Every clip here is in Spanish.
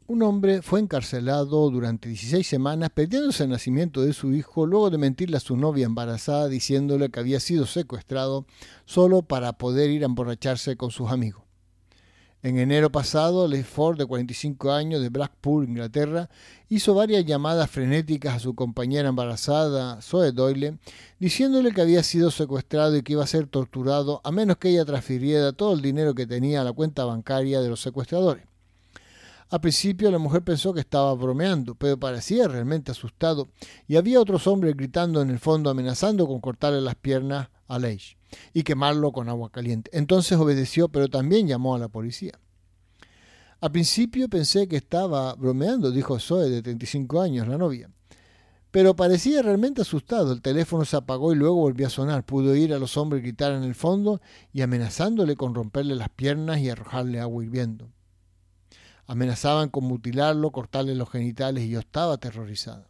Un hombre fue encarcelado durante 16 semanas perdiéndose el nacimiento de su hijo luego de mentirle a su novia embarazada diciéndole que había sido secuestrado solo para poder ir a emborracharse con sus amigos. En enero pasado, Leigh Ford, de 45 años, de Blackpool, Inglaterra, hizo varias llamadas frenéticas a su compañera embarazada, Zoe Doyle, diciéndole que había sido secuestrado y que iba a ser torturado a menos que ella transfiriera todo el dinero que tenía a la cuenta bancaria de los secuestradores. Al principio la mujer pensó que estaba bromeando, pero parecía realmente asustado y había otros hombres gritando en el fondo amenazando con cortarle las piernas a Leigh y quemarlo con agua caliente. Entonces obedeció, pero también llamó a la policía. Al principio pensé que estaba bromeando, dijo Zoe, de 35 años, la novia. Pero parecía realmente asustado. El teléfono se apagó y luego volvió a sonar. Pudo oír a los hombres gritar en el fondo y amenazándole con romperle las piernas y arrojarle agua hirviendo. Amenazaban con mutilarlo, cortarle los genitales y yo estaba aterrorizada.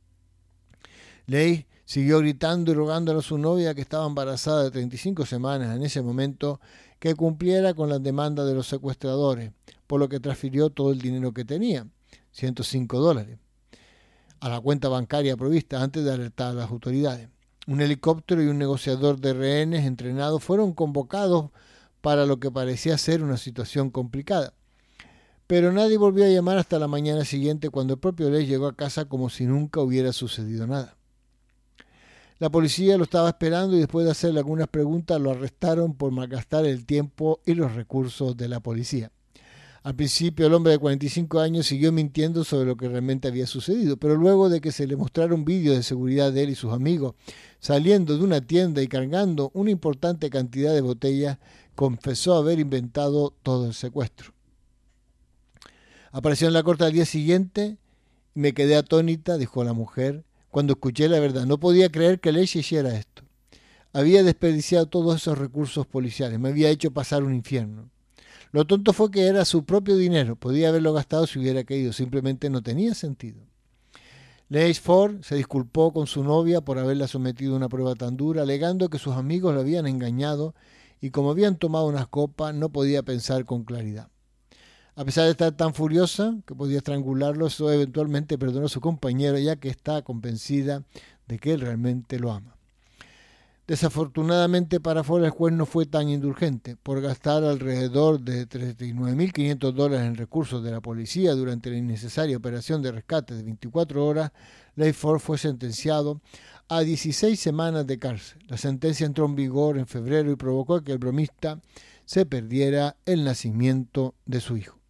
Leigh siguió gritando y rogándole a su novia, que estaba embarazada de 35 semanas en ese momento, que cumpliera con las demandas de los secuestradores, por lo que transfirió todo el dinero que tenía, $105, a la cuenta bancaria provista antes de alertar a las autoridades. Un helicóptero y un negociador de rehenes entrenados fueron convocados para lo que parecía ser una situación complicada. Pero nadie volvió a llamar hasta la mañana siguiente, cuando el propio Leigh llegó a casa como si nunca hubiera sucedido nada. La policía lo estaba esperando y después de hacerle algunas preguntas lo arrestaron por malgastar el tiempo y los recursos de la policía. Al principio el hombre de 45 años siguió mintiendo sobre lo que realmente había sucedido, pero luego de que se le mostrara un vídeo de seguridad de él y sus amigos saliendo de una tienda y cargando una importante cantidad de botellas, confesó haber inventado todo el secuestro. Apareció en la corte al día siguiente y me quedé atónita, dijo la mujer, cuando escuché la verdad. No podía creer que Leigh hiciera esto. Había desperdiciado todos esos recursos policiales, me había hecho pasar un infierno. Lo tonto fue que era su propio dinero, podía haberlo gastado si hubiera querido, simplemente no tenía sentido. Leigh Ford se disculpó con su novia por haberla sometido a una prueba tan dura, alegando que sus amigos la habían engañado y como habían tomado unas copas no podía pensar con claridad. A pesar de estar tan furiosa que podía estrangularlo, Zoe eventualmente perdonó a su compañero, ya que está convencida de que él realmente lo ama. Desafortunadamente para Ford, el juez no fue tan indulgente. Por gastar alrededor de $39.500 en recursos de la policía durante la innecesaria operación de rescate de 24 horas, Leigh Ford fue sentenciado a 16 semanas de cárcel. La sentencia entró en vigor en febrero y provocó que el bromista se perdiera el nacimiento de su hijo.